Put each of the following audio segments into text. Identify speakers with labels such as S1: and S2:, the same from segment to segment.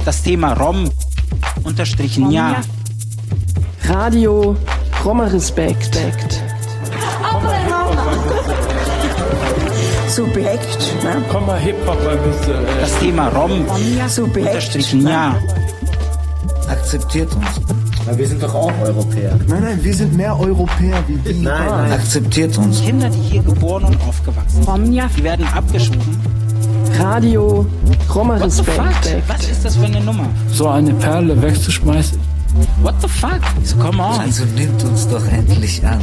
S1: Das Thema Rom_ja.
S2: Radio Roma-Respekt.
S3: Subjekt, ne?
S4: Komm mal Hip-Hop ein bisschen.
S1: Das Thema Rom_ja.
S5: Akzeptiert uns.
S6: Na, wir sind doch auch Europäer.
S7: Nein, wir sind mehr Europäer wie die.
S6: Nein.
S5: Akzeptiert uns.
S1: Kinder, die hier geboren und aufgewachsen sind, die werden abgeschoben.
S2: Radio Roma-Respekt.
S1: Was ist das für eine Nummer?
S4: So eine Perle wegzuschmeißen.
S1: What the fuck? So, come on.
S5: Also nimmt uns doch endlich an.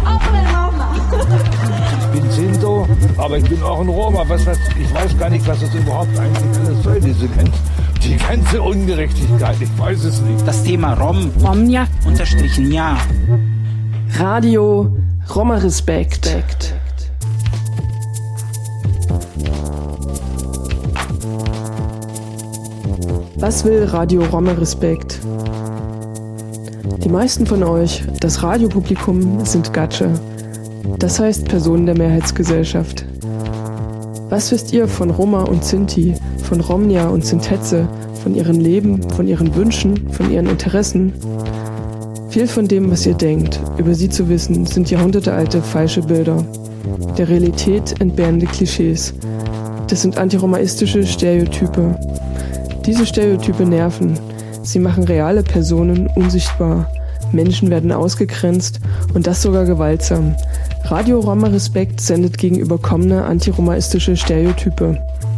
S8: Ich bin Sinto, aber ich bin auch ein Roma. Ich weiß gar nicht, was das überhaupt eigentlich alles soll, die ganze Ungerechtigkeit. Ich weiß es nicht.
S1: Das Thema Rom_ja.
S2: Radio Roma-Respekt. Was will Radio Roma-Respekt? Die meisten von euch, das Radiopublikum, sind Gatsche. Das heißt Personen der Mehrheitsgesellschaft. Was wisst ihr von Roma und Sinti, von Romnia und Sintetze, von ihrem Leben, von ihren Wünschen, von ihren Interessen? Viel von dem, was ihr denkt, über sie zu wissen, sind jahrhundertealte falsche Bilder. Der Realität entbehrende Klischees. Das sind antiromaistische Stereotype. Diese Stereotype nerven. Sie machen reale Personen unsichtbar. Menschen werden ausgegrenzt und das sogar gewaltsam. Radio Roma-Respekt sendet gegen überkommene antiromaistische Stereotype.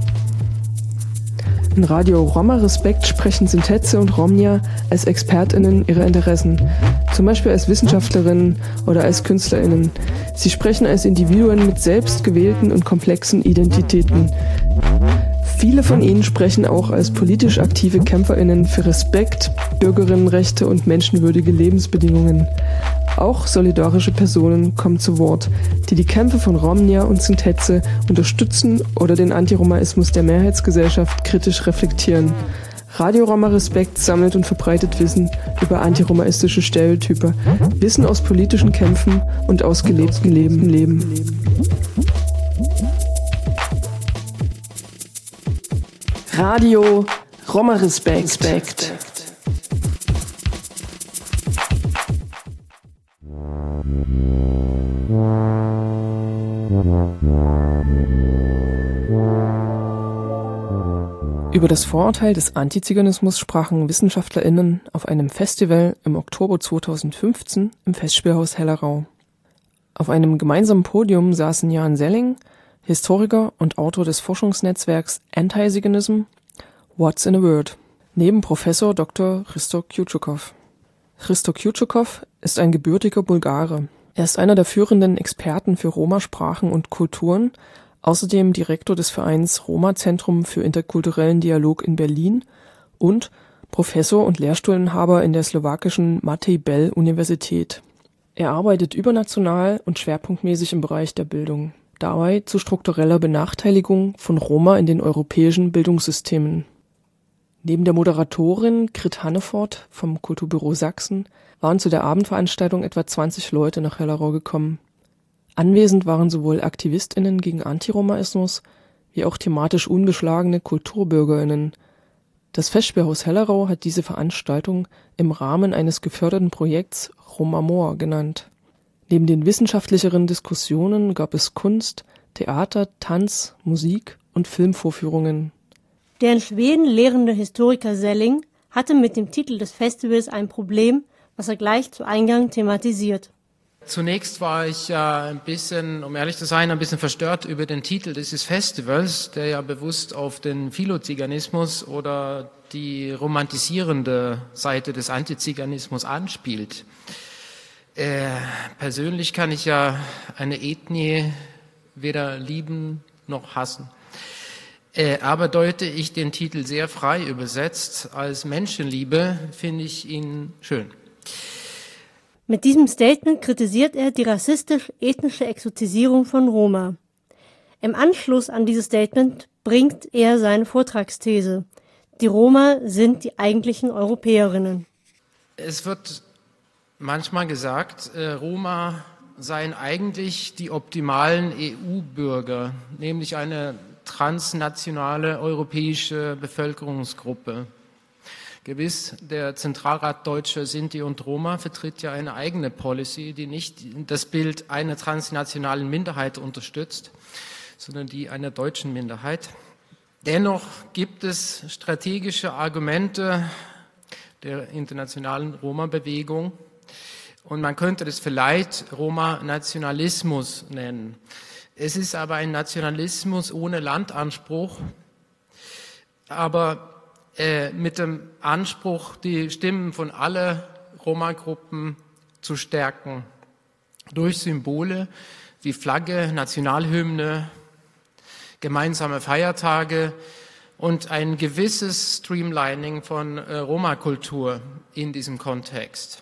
S2: In Radio Roma-Respekt sprechen Sintetze und Romnia als ExpertInnen ihrer Interessen, zum Beispiel als WissenschaftlerInnen oder als KünstlerInnen. Sie sprechen als Individuen mit selbst gewählten und komplexen Identitäten. Viele von ihnen sprechen auch als politisch aktive KämpferInnen für Respekt, Bürgerinnenrechte und menschenwürdige Lebensbedingungen. Auch solidarische Personen kommen zu Wort, die die Kämpfe von Romnia und Sintetze unterstützen oder den Antiromaismus der Mehrheitsgesellschaft kritisch reflektieren. Radio Roma-Respekt sammelt und verbreitet Wissen über antiromaistische Stereotype, Wissen aus politischen Kämpfen und aus gelebtem Leben. Radio Roma-Respekt. Über das Vorurteil des Antiziganismus sprachen WissenschaftlerInnen auf einem Festival im Oktober 2015 im Festspielhaus Hellerau. Auf einem gemeinsamen Podium saßen Jan Selling, Historiker und Autor des Forschungsnetzwerks Anti-Ziganism, What's in a Word, neben Professor Dr. Hristo Kjučukov. Hristo Kjučukov ist ein gebürtiger Bulgare. Er ist einer der führenden Experten für Roma-Sprachen und Kulturen, außerdem Direktor des Vereins Roma-Zentrum für interkulturellen Dialog in Berlin und Professor und Lehrstuhlinhaber in der slowakischen Matej Bell-Universität. Er arbeitet übernational und schwerpunktmäßig im Bereich der Bildung, dabei zu struktureller Benachteiligung von Roma in den europäischen Bildungssystemen. Neben der Moderatorin Grit Hannefort vom Kulturbüro Sachsen waren zu der Abendveranstaltung etwa 20 Leute nach Hellerau gekommen. Anwesend waren sowohl AktivistInnen gegen Antiromaismus wie auch thematisch unbeschlagene KulturbürgerInnen. Das Festspielhaus Hellerau hat diese Veranstaltung im Rahmen eines geförderten Projekts Romamor genannt. Neben den wissenschaftlicheren Diskussionen gab es Kunst, Theater, Tanz, Musik und Filmvorführungen.
S9: Der in Schweden lehrende Historiker Selling hatte mit dem Titel des Festivals ein Problem, was er gleich zu Eingang thematisiert.
S10: Zunächst war ich ja ein bisschen, um ehrlich zu sein, ein bisschen verstört über den Titel dieses Festivals, der ja bewusst auf den Philoziganismus oder die romantisierende Seite des Antiziganismus anspielt. Persönlich kann ich ja eine Ethnie weder lieben noch hassen. Aber deute ich den Titel sehr frei übersetzt als Menschenliebe, finde ich ihn schön.
S9: Mit diesem Statement kritisiert er die rassistisch-ethnische Exotisierung von Roma. Im Anschluss an dieses Statement bringt er seine Vortragsthese. Die Roma sind die eigentlichen Europäerinnen.
S10: Es wird manchmal gesagt, Roma seien eigentlich die optimalen EU-Bürger, nämlich eine transnationale europäische Bevölkerungsgruppe. Gewiss, der Zentralrat Deutscher Sinti und Roma vertritt ja eine eigene Policy, die nicht das Bild einer transnationalen Minderheit unterstützt, sondern die einer deutschen Minderheit. Dennoch gibt es strategische Argumente der internationalen Roma-Bewegung und man könnte das vielleicht Roma-Nationalismus nennen. Es ist aber ein Nationalismus ohne Landanspruch, aber mit dem Anspruch, die Stimmen von allen Roma-Gruppen zu stärken, durch Symbole wie Flagge, Nationalhymne, gemeinsame Feiertage und ein gewisses Streamlining von Roma-Kultur in diesem Kontext.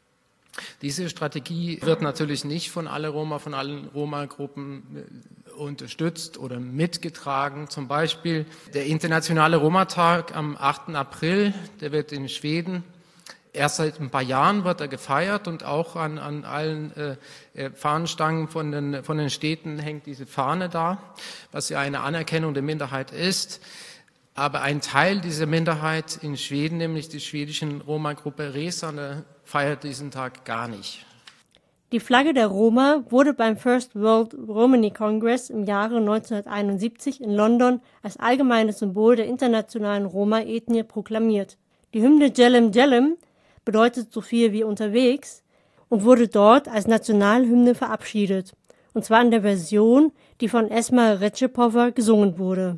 S10: Diese Strategie wird natürlich nicht von allen Roma-Gruppen unterstützt oder mitgetragen. Zum Beispiel der internationale Roma-Tag am 8. April, der wird in Schweden, erst seit ein paar Jahren wird er gefeiert und auch an allen Fahnenstangen von den Städten hängt diese Fahne da, was ja eine Anerkennung der Minderheit ist. Aber ein Teil dieser Minderheit in Schweden, nämlich die schwedischen Roma-Gruppe Resane, feiert diesen Tag gar nicht.
S9: Die Flagge der Roma wurde beim First World Romani Congress im Jahre 1971 in London als allgemeines Symbol der internationalen Roma-Ethnie proklamiert. Die Hymne Jelem Jelem bedeutet so viel wie unterwegs und wurde dort als Nationalhymne verabschiedet, und zwar in der Version, die von Esma Rečepova gesungen wurde.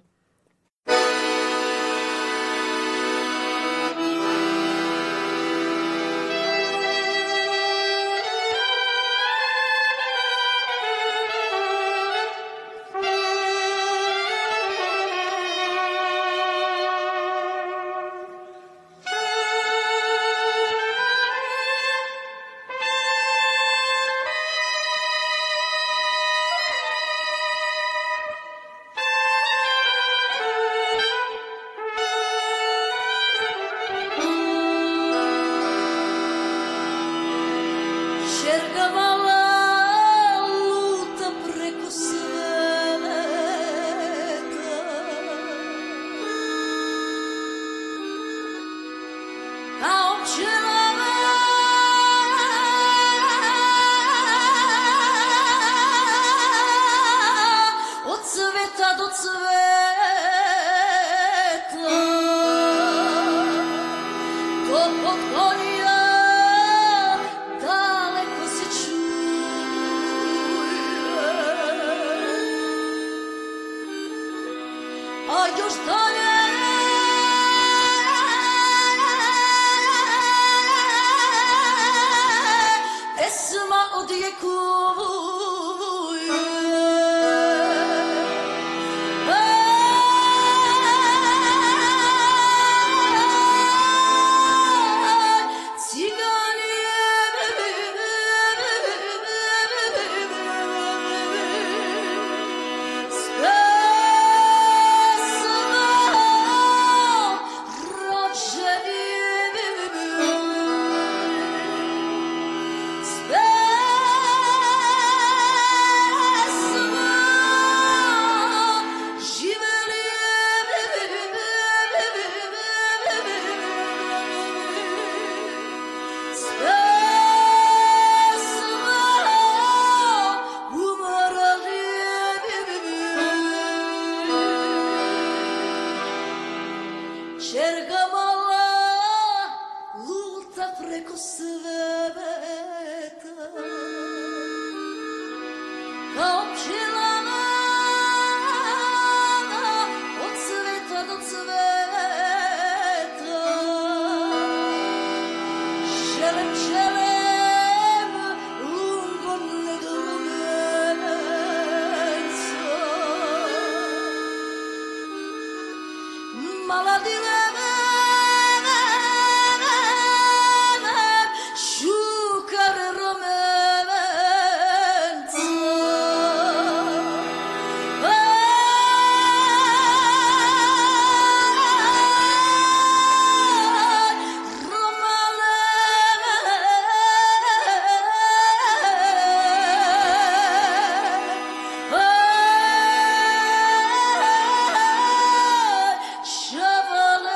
S3: Chevalet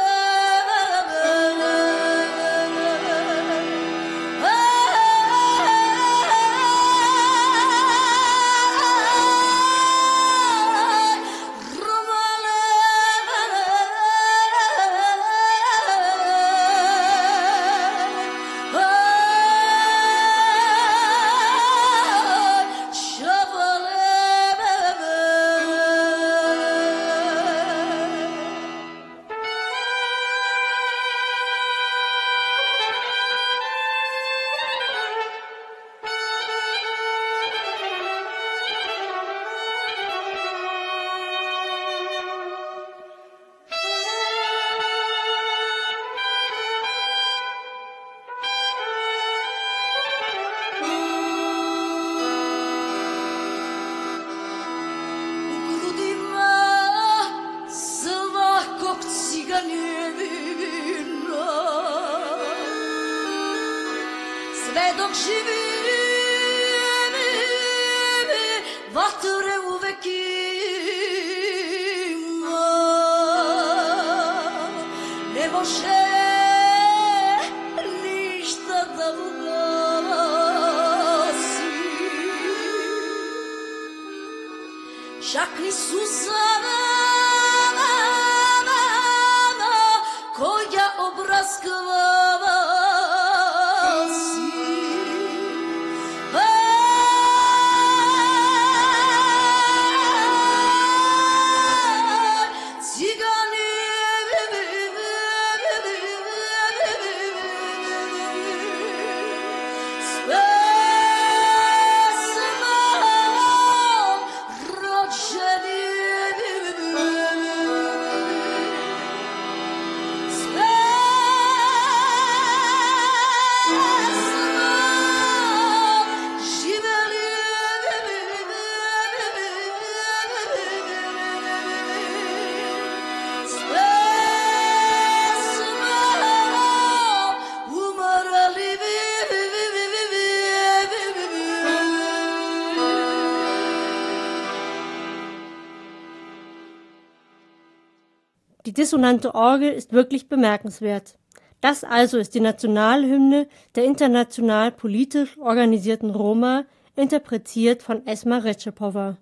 S9: Die dissonante Orgel ist wirklich bemerkenswert. Das also ist die Nationalhymne der international politisch organisierten Roma, interpretiert von Esma Recepowa.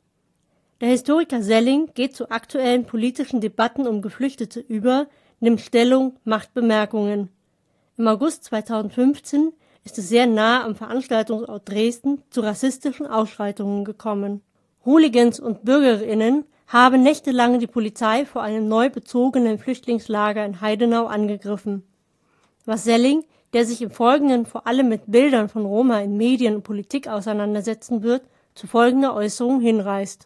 S9: Der Historiker Selling geht zu aktuellen politischen Debatten um Geflüchtete über, nimmt Stellung, macht Bemerkungen. Im August 2015 ist es sehr nah am Veranstaltungsort Dresden zu rassistischen Ausschreitungen gekommen. Hooligans und BürgerInnen haben nächtelang die Polizei vor einem neu bezogenen Flüchtlingslager in Heidenau angegriffen. Was Selling, der sich im Folgenden vor allem mit Bildern von Roma in Medien und Politik auseinandersetzen wird, zu folgender Äußerung hinreißt.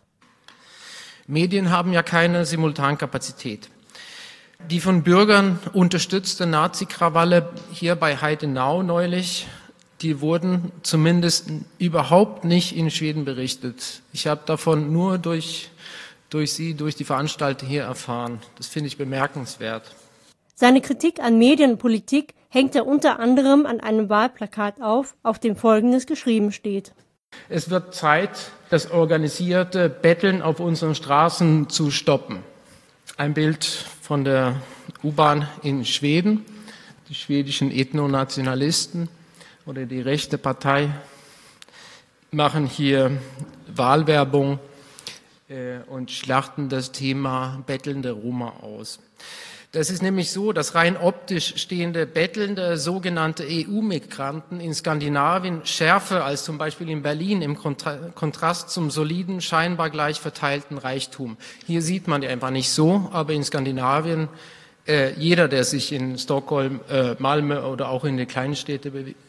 S10: Medien haben ja keine Simultankapazität. Die von Bürgern unterstützte Nazi-Krawalle hier bei Heidenau neulich, die wurden zumindest überhaupt nicht in Schweden berichtet. Ich habe davon nur durch die Veranstalter hier erfahren. Das finde ich bemerkenswert.
S9: Seine Kritik an Medien und Politik hängt er unter anderem an einem Wahlplakat auf dem Folgendes geschrieben steht.
S10: Es wird Zeit, das organisierte Betteln auf unseren Straßen zu stoppen. Ein Bild von der U-Bahn in Schweden. Die schwedischen Ethnonationalisten oder die rechte Partei machen hier Wahlwerbung und schlachten das Thema bettelnde Roma aus. Das ist nämlich so, dass rein optisch stehende bettelnde sogenannte EU-Migranten in Skandinavien schärfer als zum Beispiel in Berlin im Kontrast zum soliden, scheinbar gleich verteilten Reichtum. Hier sieht man die einfach nicht so, aber in Skandinavien, jeder, der sich in Stockholm, Malmö oder auch in die kleinen Städte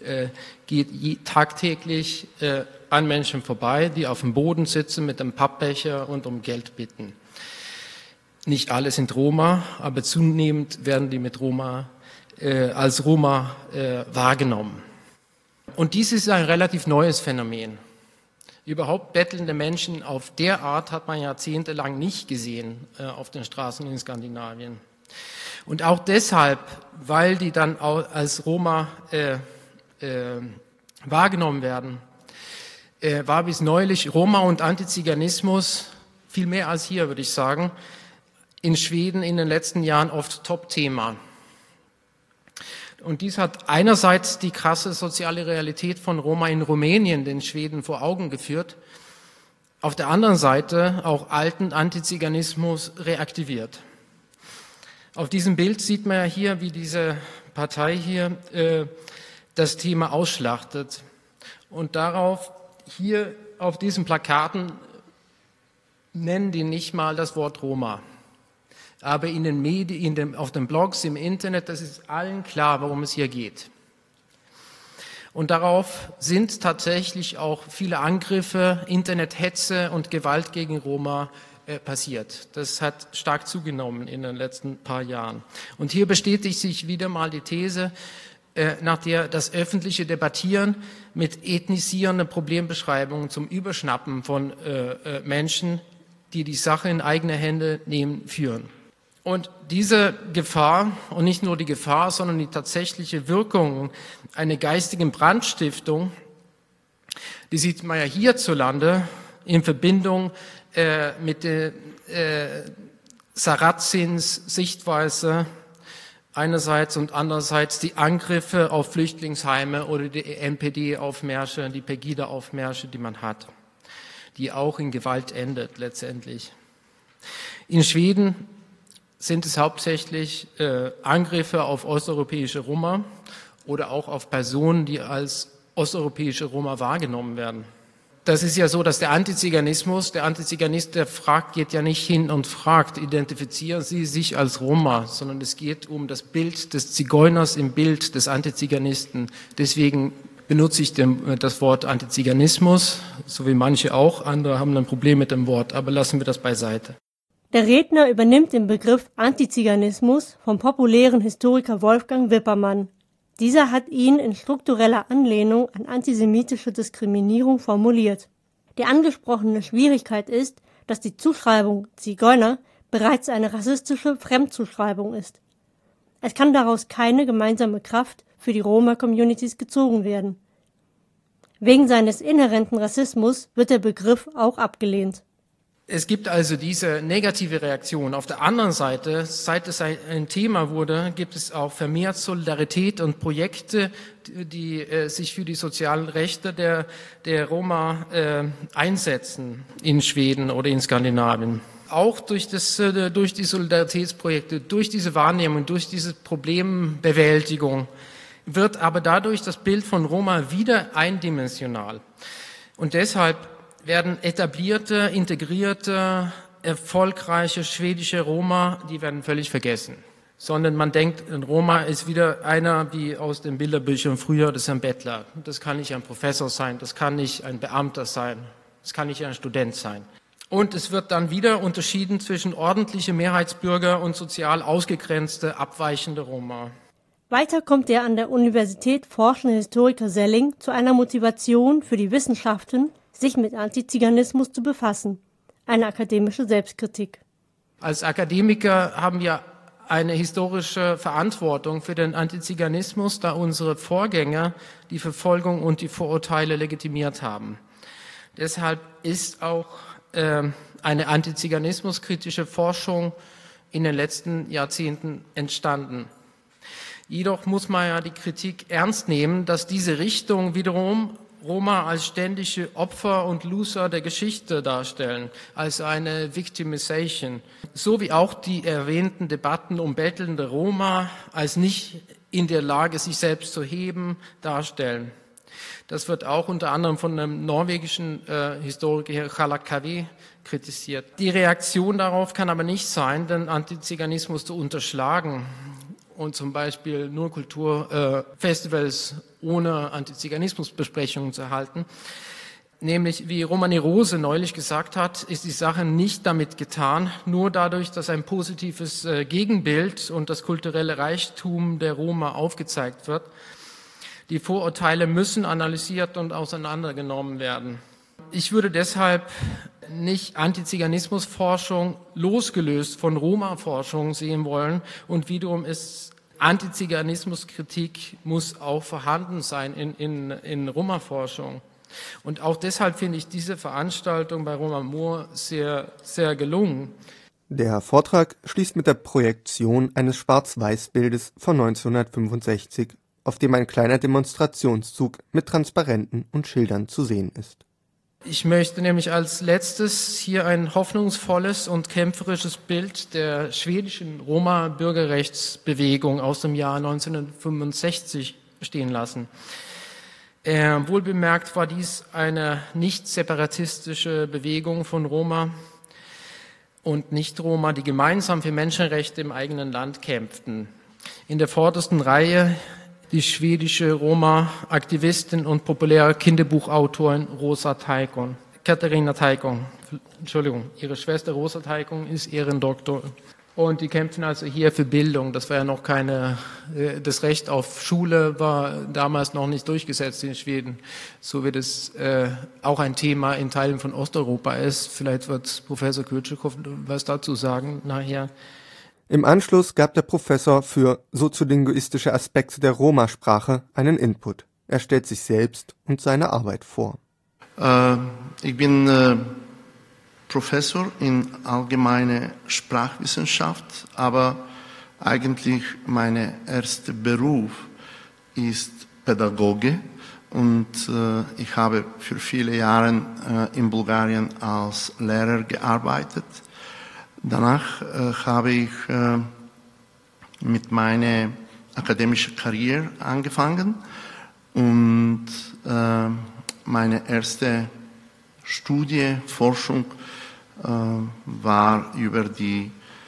S10: geht tagtäglich an Menschen vorbei, die auf dem Boden sitzen mit einem Pappbecher und um Geld bitten. Nicht alle sind Roma, aber zunehmend werden die mit als Roma wahrgenommen. Und dies ist ein relativ neues Phänomen. Überhaupt bettelnde Menschen auf der Art hat man jahrzehntelang nicht gesehen auf den Straßen in Skandinavien. Und auch deshalb, weil die dann auch als Roma wahrgenommen werden, war bis neulich Roma und Antiziganismus, viel mehr als hier, würde ich sagen, in Schweden in den letzten Jahren oft Top-Thema. Und dies hat einerseits die krasse soziale Realität von Roma in Rumänien den Schweden vor Augen geführt, auf der anderen Seite auch alten Antiziganismus reaktiviert. Auf diesem Bild sieht man ja hier, wie diese Partei hier das Thema ausschlachtet. Und darauf, hier auf diesen Plakaten, nennen die nicht mal das Wort Roma. Aber in den Medien, auf den Blogs, im Internet, das ist allen klar, worum es hier geht. Und darauf sind tatsächlich auch viele Angriffe, Internethetze und Gewalt gegen Roma passiert. Das hat stark zugenommen in den letzten paar Jahren. Und hier bestätigt sich wieder mal die These, nach der das öffentliche Debattieren mit ethnisierenden Problembeschreibungen zum Überschnappen von Menschen, die die Sache in eigene Hände nehmen, führen. Und diese Gefahr, und nicht nur die Gefahr, sondern die tatsächliche Wirkung einer geistigen Brandstiftung, die sieht man ja hierzulande in Verbindung mit der Sarrazins Sichtweise einerseits und andererseits die Angriffe auf Flüchtlingsheime oder die NPD-Aufmärsche, die Pegida-Aufmärsche, die man hat, die auch in Gewalt endet letztendlich. In Schweden sind es hauptsächlich Angriffe auf osteuropäische Roma oder auch auf Personen, die als osteuropäische Roma wahrgenommen werden. Das ist ja so, dass der Antiziganist, der fragt, geht ja nicht hin und fragt, identifizieren Sie sich als Roma, sondern es geht um das Bild des Zigeuners im Bild des Antiziganisten. Deswegen benutze ich das Wort Antiziganismus, so wie manche auch. Andere haben ein Problem mit dem Wort, aber lassen wir das beiseite.
S9: Der Redner übernimmt den Begriff Antiziganismus vom populären Historiker Wolfgang Wippermann. Dieser hat ihn in struktureller Anlehnung an antisemitische Diskriminierung formuliert. Die angesprochene Schwierigkeit ist, dass die Zuschreibung Zigeuner bereits eine rassistische Fremdzuschreibung ist. Es kann daraus keine gemeinsame Kraft für die Roma-Communities gezogen werden. Wegen seines inhärenten Rassismus wird der Begriff auch abgelehnt.
S10: Es gibt also diese negative Reaktion. Auf der anderen Seite, seit es ein Thema wurde, gibt es auch vermehrt Solidarität und Projekte, die sich für die sozialen Rechte der Roma einsetzen in Schweden oder in Skandinavien. Auch durch die Solidaritätsprojekte, durch diese Wahrnehmung, durch diese Problembewältigung wird aber dadurch das Bild von Roma wieder eindimensional. Und deshalb werden etablierte, integrierte, erfolgreiche schwedische Roma, die werden völlig vergessen. Sondern man denkt, ein Roma ist wieder einer wie aus den Bilderbüchern früher, das ist ein Bettler. Das kann nicht ein Professor sein, das kann nicht ein Beamter sein, das kann nicht ein Student sein. Und es wird dann wieder unterschieden zwischen ordentliche Mehrheitsbürger und sozial ausgegrenzte, abweichende Roma.
S9: Weiter kommt der an der Universität forschende Historiker Selling zu einer Motivation für die Wissenschaften, sich mit Antiziganismus zu befassen. Eine akademische Selbstkritik.
S10: Als Akademiker haben wir eine historische Verantwortung für den Antiziganismus, da unsere Vorgänger die Verfolgung und die Vorurteile legitimiert haben. Deshalb ist auch eine antiziganismuskritische Forschung in den letzten Jahrzehnten entstanden. Jedoch muss man ja die Kritik ernst nehmen, dass diese Richtung wiederum Roma als ständige Opfer und Loser der Geschichte darstellen, als eine Victimization, so wie auch die erwähnten Debatten um bettelnde Roma als nicht in der Lage, sich selbst zu heben, darstellen. Das wird auch unter anderem von einem norwegischen Historiker Hallak Kaveh kritisiert. Die Reaktion darauf kann aber nicht sein, den Antiziganismus zu unterschlagen und zum Beispiel nur Kulturfestivals ohne Antiziganismusbesprechungen zu halten. Nämlich, wie Romani Rose neulich gesagt hat, ist die Sache nicht damit getan, nur dadurch, dass ein positives Gegenbild und das kulturelle Reichtum der Roma aufgezeigt wird. Die Vorurteile müssen analysiert und auseinandergenommen werden. Ich würde deshalb nicht Antiziganismusforschung losgelöst von Roma-Forschung sehen wollen und wiederum ist Antiziganismuskritik muss auch vorhanden sein in Roma-Forschung. Und auch deshalb finde ich diese Veranstaltung bei Roma Mur sehr, sehr gelungen.
S3: Der Vortrag schließt mit der Projektion eines Schwarz-Weiß-Bildes von 1965, auf dem ein kleiner Demonstrationszug mit Transparenten und Schildern zu sehen ist.
S10: Ich möchte nämlich als letztes hier ein hoffnungsvolles und kämpferisches Bild der schwedischen Roma-Bürgerrechtsbewegung aus dem Jahr 1965 stehen lassen. Wohlbemerkt war dies eine nicht separatistische Bewegung von Roma und Nicht-Roma, die gemeinsam für Menschenrechte im eigenen Land kämpften. In der vordersten Reihe die schwedische Roma-Aktivistin und populäre Kinderbuchautorin Katarina Taikon. Ihre Schwester Rosa Taikon ist Ehrendoktor. Und die kämpfen also hier für Bildung. Das war ja noch das Recht auf Schule war damals noch nicht durchgesetzt in Schweden, so wie das auch ein Thema in Teilen von Osteuropa ist. Vielleicht wird Professor Kürtschikow was dazu sagen nachher.
S3: Im Anschluss gab der Professor für soziolinguistische Aspekte der Roma-Sprache einen Input. Er stellt sich selbst und seine Arbeit vor.
S11: Ich bin Professor in allgemeine Sprachwissenschaft, aber eigentlich mein erster Beruf ist Pädagoge und ich habe für viele Jahre in Bulgarien als Lehrer gearbeitet. Danach habe ich mit meiner akademischen Karriere angefangen und meine erste Studie, Forschung war über die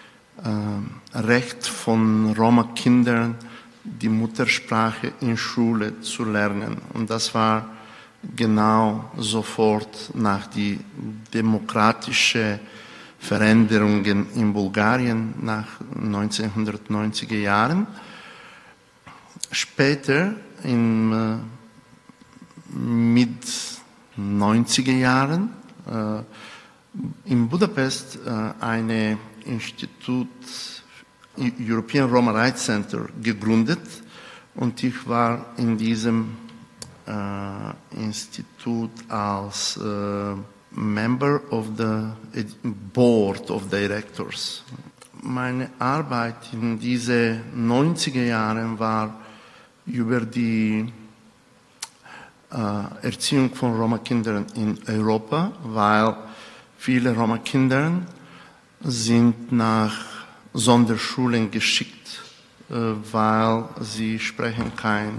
S11: Recht von Roma-Kindern, die Muttersprache in Schule zu lernen. Und das war genau sofort nach die demokratischen Veränderungen in Bulgarien nach 1990er Jahren. Später in Mit-90er Jahren in Budapest ein Institut, European Roma Rights Center, gegründet und ich war in diesem Institut als Member of the Board of Directors. Meine Arbeit in diese 90er Jahren war über die Erziehung von Roma-Kindern in Europa, weil viele Roma-Kinder sind nach Sonderschulen geschickt, weil sie sprechen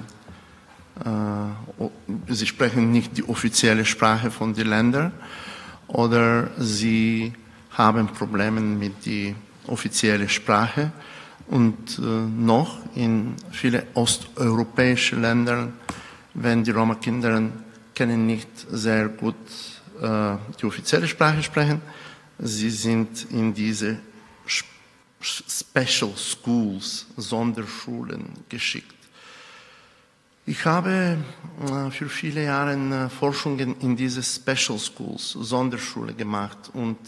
S11: nicht die offizielle Sprache von den Ländern oder sie haben Probleme mit der offiziellen Sprache. Und noch in vielen osteuropäischen Ländern, wenn die Roma-Kinder können nicht sehr gut die offizielle Sprache sprechen, sie sind in diese Special Schools, Sonderschulen geschickt. Ich habe für viele Jahre Forschungen in diese Special Schools, Sonderschule gemacht und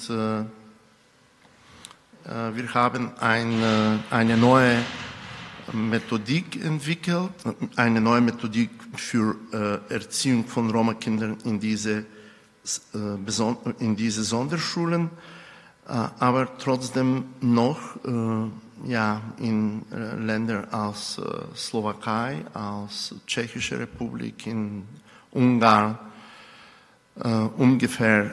S11: wir haben eine neue Methodik entwickelt, eine neue Methodik für Erziehung von Roma-Kindern in diese Sonderschulen, aber trotzdem noch in Ländern als Slowakei, als Tschechische Republik, in Ungarn, ungefähr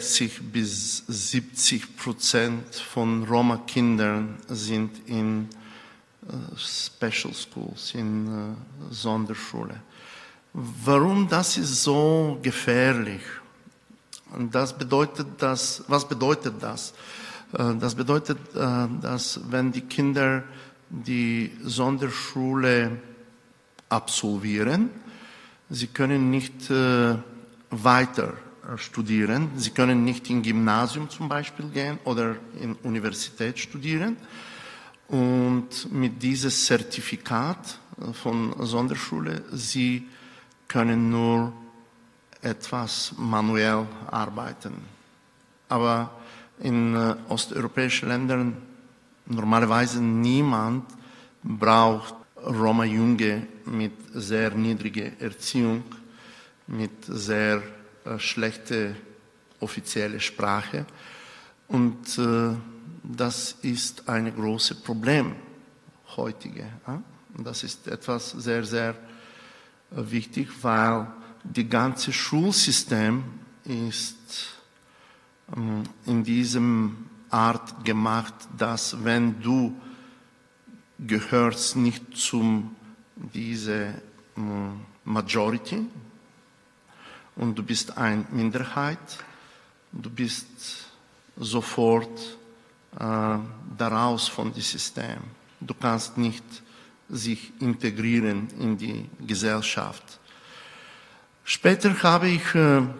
S11: 60-70% von Roma-Kindern sind in Special Schools, in Sonderschule. Warum das ist so gefährlich? Was bedeutet das? Das bedeutet, dass wenn die Kinder die Sonderschule absolvieren, sie können nicht weiter studieren, sie können nicht in Gymnasium zum Beispiel gehen oder in Universität studieren. Und mit diesem Zertifikat von Sonderschule, sie können nur etwas manuell arbeiten. Aber in osteuropäischen Ländern normalerweise niemand braucht Roma-Junge mit sehr niedriger Erziehung, mit sehr schlechter offizieller Sprache. Und das ist ein großes Problem heutige. Das ist etwas sehr, sehr wichtig, weil das ganze Schulsystem ist in diesem Art gemacht, dass wenn du gehörst nicht zum diese Majority und du bist eine Minderheit, du bist sofort daraus von dem System. Du kannst nicht sich integrieren in die Gesellschaft. Später habe ich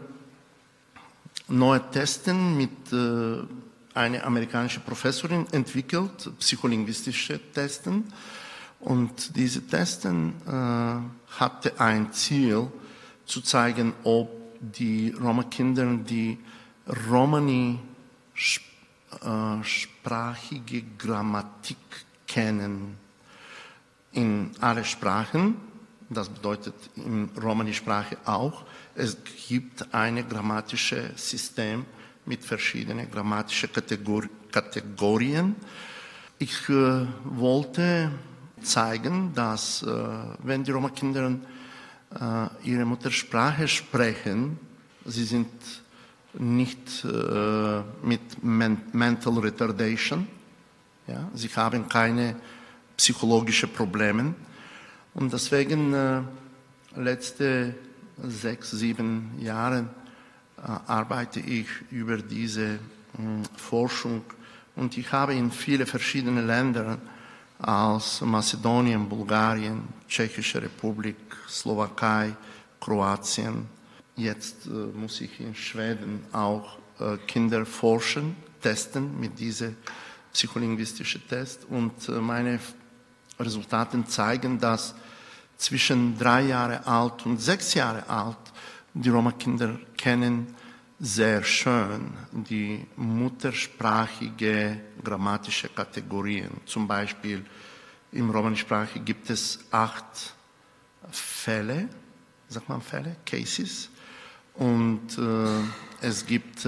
S11: neue Testen mit einer amerikanischen Professorin entwickelt, psycholinguistische Testen. Und diese Testen hatte ein Ziel, zu zeigen, ob die Roma-Kinder, die Romani sprachige Grammatik kennen in alle Sprachen. Das bedeutet in Romani-Sprache auch. Es gibt ein grammatisches System mit verschiedenen grammatischen Kategorien. Ich wollte zeigen, dass wenn die Roma-Kinder ihre Muttersprache sprechen, sie sind nicht mit Mental Retardation, ja, sie haben keine psychologischen Probleme. Und deswegen letzte 6-7 Jahre arbeite ich über diese Forschung und ich habe in viele verschiedene Länder aus Mazedonien, Bulgarien, Tschechische Republik, Slowakei, Kroatien. Jetzt muss ich in Schweden auch Kinder forschen, testen mit diesem psycholinguistischen Test und meine Resultate zeigen, dass zwischen 3 Jahre alt und 6 Jahre alt die Roma-Kinder kennen sehr schön die muttersprachige grammatische Kategorien. Zum Beispiel im Romani-Sprache gibt es 8 Fälle, sagt man Fälle, Cases, und es gibt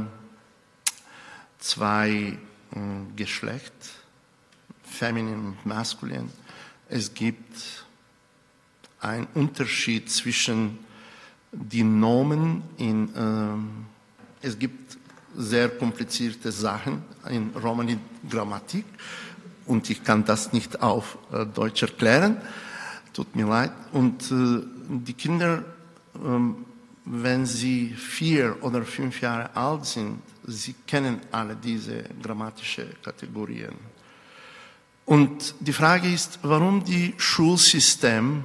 S11: 2 Geschlecht, feminin und maskulin. Es gibt einen Unterschied zwischen die Nomen es gibt sehr komplizierte Sachen in Romani-Grammatik und ich kann das nicht auf Deutsch erklären, tut mir leid. Und die Kinder, wenn sie 4 oder 5 Jahre alt sind, sie kennen alle diese grammatischen Kategorien. Und die Frage ist, warum die Schulsysteme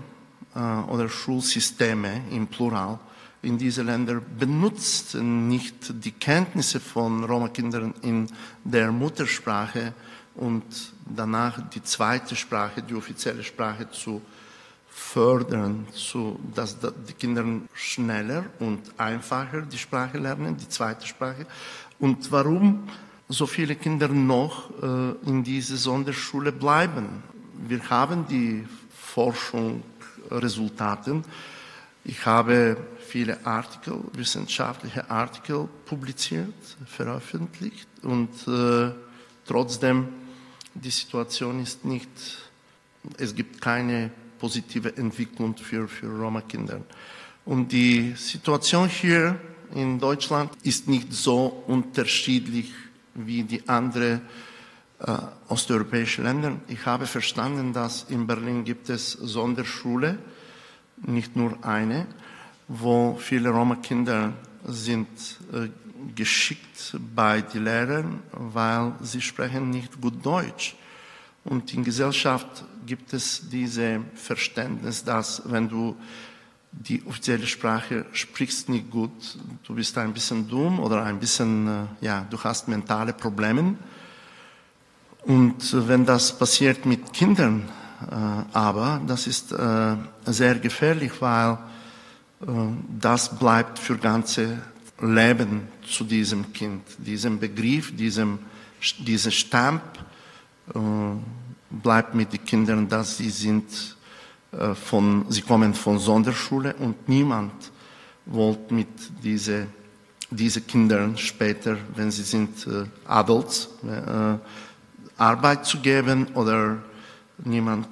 S11: im Plural in diesen Ländern benutzt nicht die Kenntnisse von Roma-Kindern in der Muttersprache und danach die zweite Sprache, die offizielle Sprache zu fördern, dass die Kinder schneller und einfacher die Sprache lernen, die zweite Sprache. Und warum so viele Kinder noch in dieser Sonderschule bleiben? Wir haben die Forschungsresultate. Ich habe viele Artikel, wissenschaftliche Artikel publiziert, veröffentlicht und trotzdem die Situation ist nicht, es gibt keine positive Entwicklung für Roma-Kinder. Und die Situation hier in Deutschland ist nicht so unterschiedlich wie die anderen osteuropäischen Länder. Ich habe verstanden, dass in Berlin gibt es Sonderschule, nicht nur eine, wo viele Roma-Kinder sind geschickt bei den Lehrern, weil sie sprechen nicht gut Deutsch. Und in Gesellschaft gibt es dieses Verständnis, dass wenn du die offizielle Sprache sprichst nicht gut, du bist ein bisschen dumm oder ein bisschen, du hast mentale Probleme. Und wenn das passiert mit Kindern, aber das ist sehr gefährlich, weil das bleibt für ganze Leben zu diesem Kind. Diesem Begriff, dieser Stamp bleibt mit den Kindern, dass sie kommen von Sonderschule und niemand wollte mit diesen Kindern später, wenn sie sind Adults, Arbeit zu geben oder niemand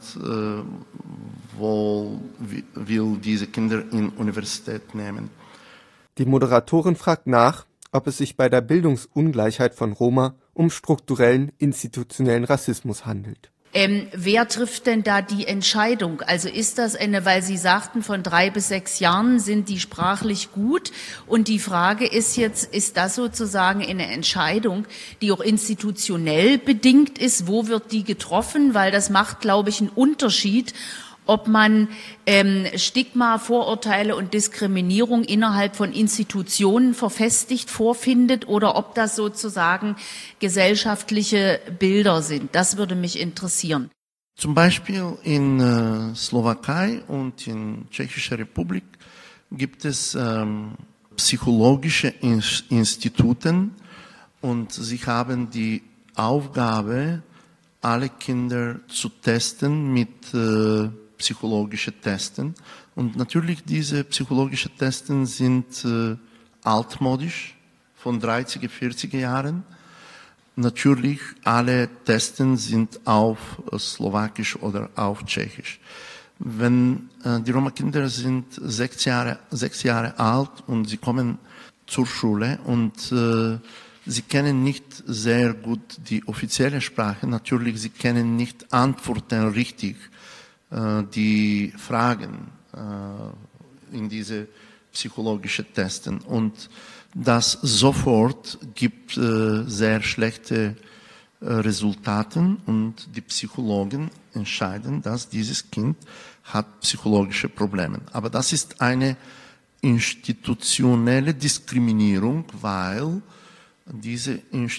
S11: will diese Kinder in Universität nehmen.
S3: Die Moderatorin fragt nach, ob es sich bei der Bildungsungleichheit von Roma um strukturellen, institutionellen Rassismus handelt.
S12: Wer trifft denn da die Entscheidung? Also ist das weil Sie sagten, von 3 bis 6 Jahren sind die sprachlich gut? Und die Frage ist jetzt, ist das sozusagen eine Entscheidung, die auch institutionell bedingt ist? Wo wird die getroffen? Weil das macht, glaube ich, einen Unterschied, ob man Stigma, Vorurteile und Diskriminierung innerhalb von Institutionen verfestigt vorfindet oder ob das sozusagen gesellschaftliche Bilder sind. Das würde mich interessieren.
S11: Zum Beispiel in Slowakei und in Tschechischer Republik gibt es psychologische Institute und sie haben die Aufgabe, alle Kinder zu testen mit psychologischen Testen. Und natürlich diese psychologischen Testen sind altmodisch, von 30er, 40er Jahren. Natürlich, alle Testen sind auf Slowakisch oder auf Tschechisch. Wenn die Roma-Kinder sind 6 Jahre alt und sie kommen zur Schule und sie kennen nicht sehr gut die offizielle Sprache. Natürlich, sie kennen nicht Antworten richtig, die Fragen in diese psychologischen Testen. Und das sofort gibt sehr schlechte Resultate und die Psychologen entscheiden, dass dieses Kind hat psychologische Probleme. Aber das ist eine institutionelle Diskriminierung, weil diese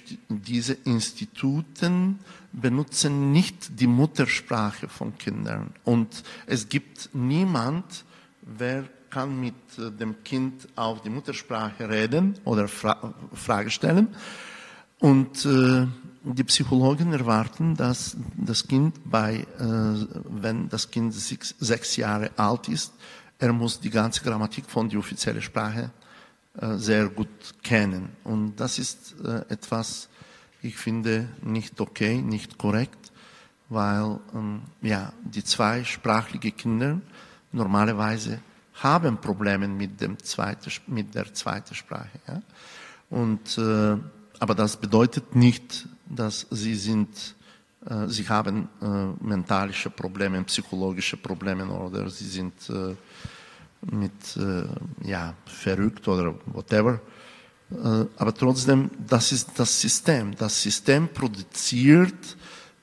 S11: Instituten benutzen nicht die Muttersprache von Kindern. Und es gibt niemand, wer kann mit dem Kind auf die Muttersprache reden oder Frage stellen. Und die Psychologen erwarten, dass das Kind wenn das Kind 6 Jahre alt ist, er muss die ganze Grammatik von der offiziellen Sprache sehr gut kennen. Und das ist etwas, ich finde, nicht okay, nicht korrekt, weil die zweisprachigen Kinder normalerweise haben Probleme mit der zweiten Sprache. Ja? Und, aber das bedeutet nicht, dass sie haben mentalische Probleme, psychologische Probleme oder sie sind verrückt oder whatever. Aber trotzdem, das ist das System. Das System produziert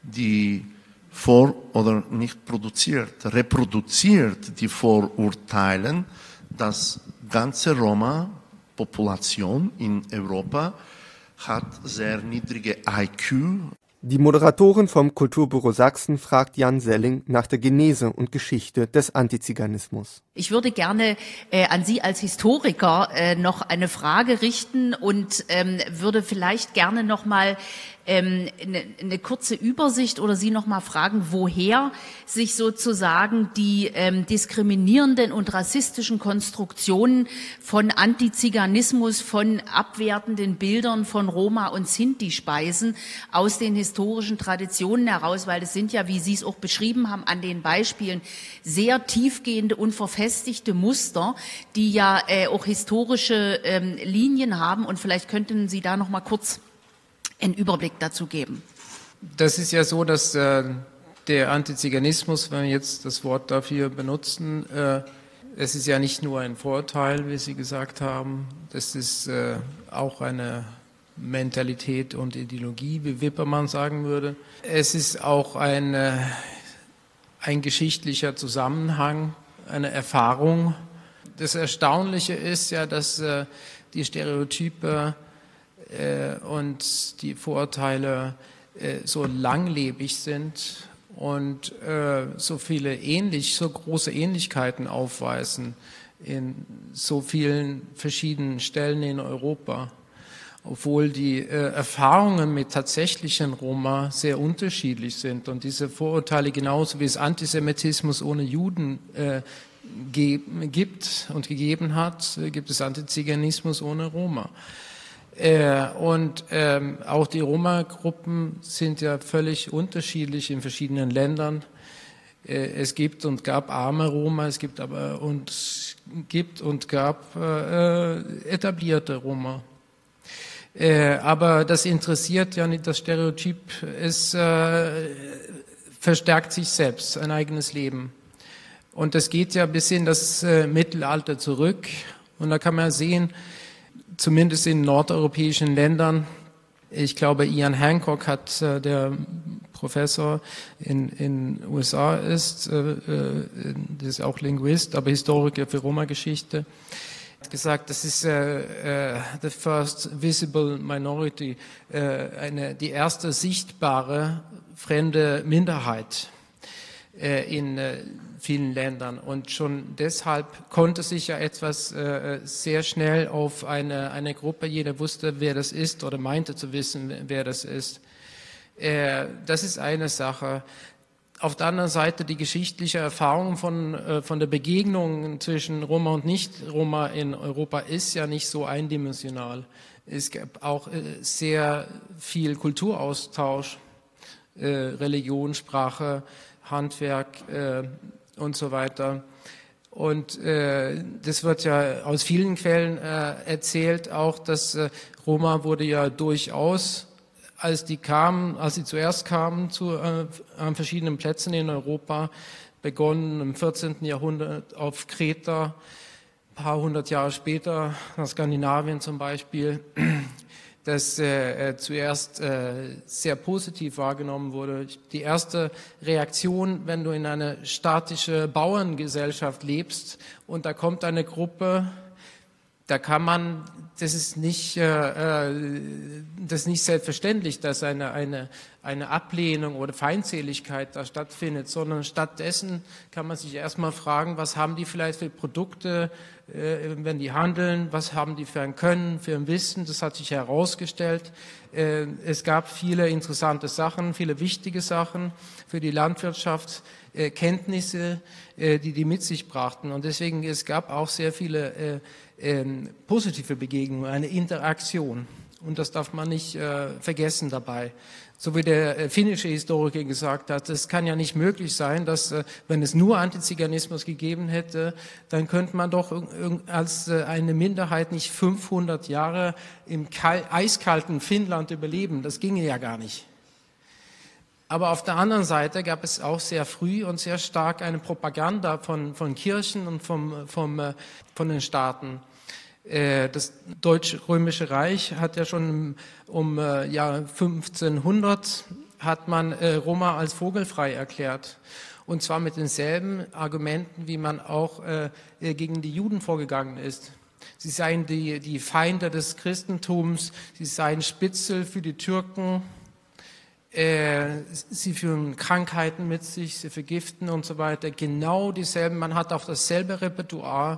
S11: reproduziert die Vorurteile, dass ganze Roma-Population in Europa hat sehr niedrige IQ.
S3: Die Moderatorin vom Kulturbüro Sachsen fragt Jan Selling nach der Genese und Geschichte des Antiziganismus.
S12: Ich würde gerne an Sie als Historiker noch eine Frage richten und würde vielleicht gerne noch mal eine kurze Übersicht oder Sie noch mal fragen, woher sich sozusagen die diskriminierenden und rassistischen Konstruktionen von Antiziganismus, von abwertenden Bildern von Roma und Sinti speisen aus den historischen Traditionen heraus, weil es sind ja, wie Sie es auch beschrieben haben, an den Beispielen sehr tiefgehende und verfestigte Muster, die ja auch historische Linien haben. Und vielleicht könnten Sie da noch mal kurz einen Überblick dazu geben.
S10: Das ist ja so, dass der Antiziganismus, wenn wir jetzt das Wort dafür benutzen, es ist ja nicht nur ein Vorurteil, wie Sie gesagt haben, das ist auch eine Mentalität und Ideologie, wie Wippermann sagen würde. Es ist auch ein geschichtlicher Zusammenhang, eine Erfahrung. Das Erstaunliche ist ja, dass die Stereotype und die Vorurteile so langlebig sind und so große Ähnlichkeiten aufweisen in so vielen verschiedenen Stellen in Europa, obwohl die Erfahrungen mit tatsächlichen Roma sehr unterschiedlich sind und diese Vorurteile genauso wie es Antisemitismus ohne Juden gibt und gegeben hat, gibt es Antiziganismus ohne Roma. Und auch die Roma-Gruppen sind ja völlig unterschiedlich in verschiedenen Ländern. Es gibt und gab arme Roma, es gibt und gab etablierte Roma. Aber das interessiert ja nicht das Stereotyp, es verstärkt sich selbst, ein eigenes Leben. Und das geht ja bis in das Mittelalter zurück. Und da kann man sehen, zumindest in nordeuropäischen Ländern, ich glaube, Ian Hancock hat, der Professor in USA ist, der ist auch Linguist, aber Historiker für Roma-Geschichte, hat gesagt, das ist the first visible minority, die erste sichtbare fremde Minderheit. in vielen Ländern. Und schon deshalb konnte sich ja etwas sehr schnell auf eine Gruppe, jeder wusste, wer das ist oder meinte zu wissen, wer das ist. Das ist eine Sache. Auf der anderen Seite die geschichtliche Erfahrung von der Begegnung zwischen Roma und Nicht-Roma in Europa ist ja nicht so eindimensional. Es gab auch sehr viel Kulturaustausch, Religion, Sprache, Handwerk und so weiter. Und das wird ja aus vielen Quellen erzählt, auch dass Roma wurde ja durchaus, als sie zuerst kamen an verschiedenen Plätzen in Europa, begonnen im 14. Jahrhundert auf Kreta, ein paar hundert Jahre später nach Skandinavien zum Beispiel, das zuerst sehr positiv wahrgenommen wurde. Die erste Reaktion, wenn du in einer statische Bauerngesellschaft lebst und da kommt eine Gruppe, da kann man, das ist nicht selbstverständlich, dass eine Ablehnung oder Feindseligkeit da stattfindet, sondern stattdessen kann man sich erstmal fragen, was haben die vielleicht für Produkte, wenn die handeln, was haben die für ein Können, für ein Wissen, das hat sich herausgestellt. Es gab viele interessante Sachen, viele wichtige Sachen für die Landwirtschaft, Kenntnisse, die mit sich brachten. Und deswegen, es gab auch sehr viele positive Begegnungen, eine Interaktion. Und das darf man nicht vergessen dabei. So wie der finnische Historiker gesagt hat, es kann ja nicht möglich sein, dass, wenn es nur Antiziganismus gegeben hätte, dann könnte man doch als eine Minderheit nicht 500 Jahre im eiskalten Finnland überleben. Das ginge ja gar nicht. Aber auf der anderen Seite gab es auch sehr früh und sehr stark eine Propaganda von Kirchen und von den Staaten. Das Deutsch-Römische Reich hat ja schon um Jahr 1500 hat man Roma als vogelfrei erklärt. Und zwar mit denselben Argumenten, wie man auch gegen die Juden vorgegangen ist. Sie seien die Feinde des Christentums, sie seien Spitzel für die Türken, sie führen Krankheiten mit sich, sie vergiften und so weiter. Genau dieselben, man hat auf dasselbe Repertoire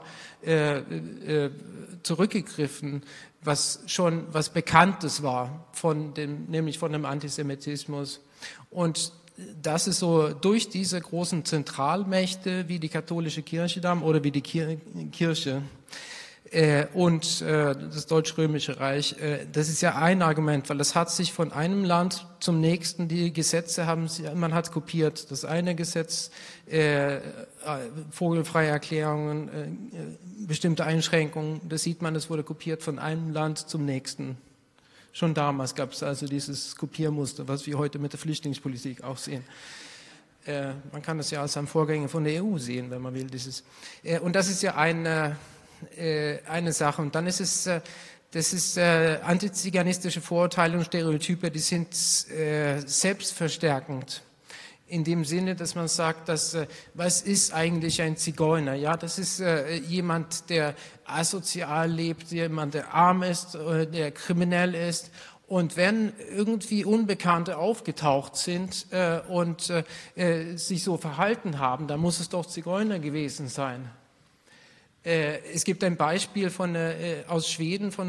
S10: zurückgegriffen, was Bekanntes war, nämlich von dem Antisemitismus. Und das ist so durch diese großen Zentralmächte wie die katholische Kirche oder wie die Kirche und das Deutsch-Römische Reich, das ist ja ein Argument, weil das hat sich von einem Land zum nächsten, die Gesetze man hat kopiert. Das eine Gesetz, vogelfreie Erklärungen, bestimmte Einschränkungen, das sieht man, das wurde kopiert von einem Land zum nächsten. Schon damals gab es also dieses Kopiermuster, was wir heute mit der Flüchtlingspolitik auch sehen. Man kann das ja als ein Vorgänger von der EU sehen, wenn man will. Und das ist ja eine Sache. Und dann ist es, antiziganistische Vorurteile und Stereotype, die sind selbstverstärkend. In dem Sinne, dass man sagt, was ist eigentlich ein Zigeuner? Ja, das ist jemand, der asozial lebt, jemand, der arm ist, der kriminell ist. Und wenn irgendwie Unbekannte aufgetaucht sind und sich so verhalten haben, dann muss es doch Zigeuner gewesen sein. Es gibt ein Beispiel aus Schweden von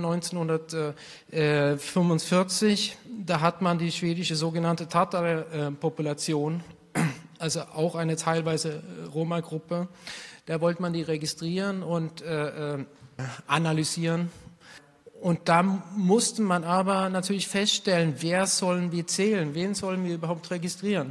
S10: 1945. Da hat man die schwedische sogenannte Tatar-Population, also auch eine teilweise Roma-Gruppe. Da wollte man die registrieren und analysieren. Und da musste man aber natürlich feststellen, wer sollen wir zählen, wen sollen wir überhaupt registrieren.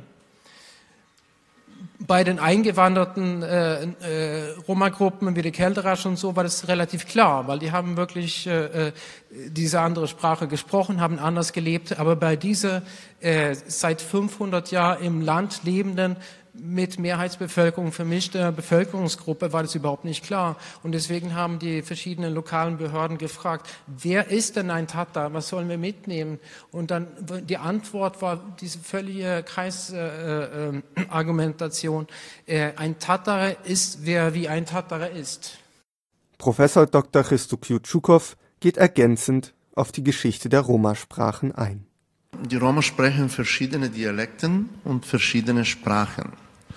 S10: Bei den eingewanderten Roma-Gruppen wie die Kelterasch und so war das relativ klar, weil die haben wirklich diese andere Sprache gesprochen, haben anders gelebt. Aber bei dieser seit 500 Jahren im Land lebenden, mit Mehrheitsbevölkerung vermischter Bevölkerungsgruppe war das überhaupt nicht klar. Und deswegen haben die verschiedenen lokalen Behörden gefragt, wer ist denn ein Tatar, was sollen wir mitnehmen? Und dann die Antwort war diese völlige Kreisargumentation. Ein Tatar ist, wer wie ein Tatar ist.
S3: Professor Dr. Hristo Kjučukov geht ergänzend auf die Geschichte der Roma-Sprachen ein.
S11: Die Roma sprechen verschiedene Dialekten und verschiedene Sprachen.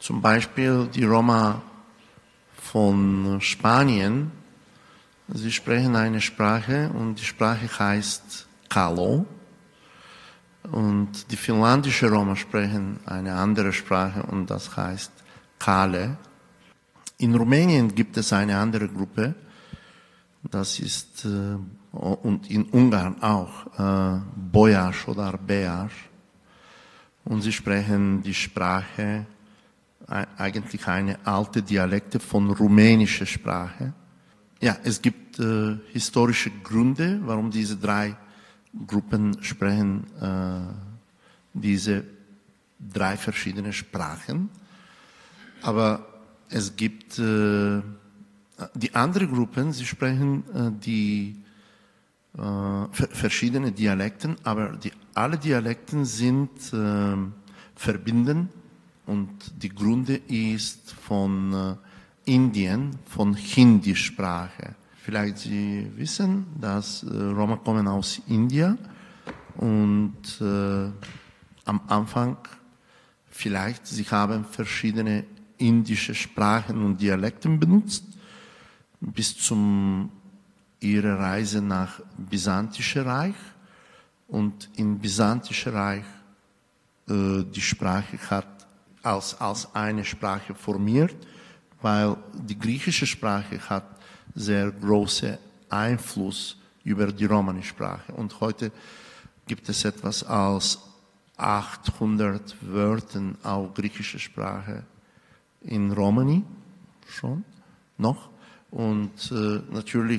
S11: Zum Beispiel die Roma von Spanien, sie sprechen eine Sprache und die Sprache heißt Kalo. Und die finnländische Roma sprechen eine andere Sprache und das heißt Kale. In Rumänien gibt es eine andere Gruppe, das ist, und in Ungarn auch, Bolyai oder Belyai. Und sie sprechen die Sprache, eigentlich eine alte Dialekte von rumänischer Sprache. Ja, es gibt historische Gründe, warum diese drei Gruppen sprechen diese drei verschiedene Sprachen. Aber es gibt die anderen Gruppen, sie sprechen die verschiedene Dialekten, aber alle Dialekten sind verbinden und die Gründe ist von Indien, von Hindi-Sprache. Vielleicht Sie wissen, dass Roma kommen aus Indien und am Anfang vielleicht sie haben verschiedene indische Sprachen und Dialekten benutzt bis zum ihre Reise nach Byzantische Reich und im Byzantische Reich die Sprache hat als eine Sprache formiert, weil die griechische Sprache hat sehr großen Einfluss über die Romani-Sprache. Und heute gibt es etwas als 800 Wörter auf griechische Sprache in Romani schon noch. Und natürlich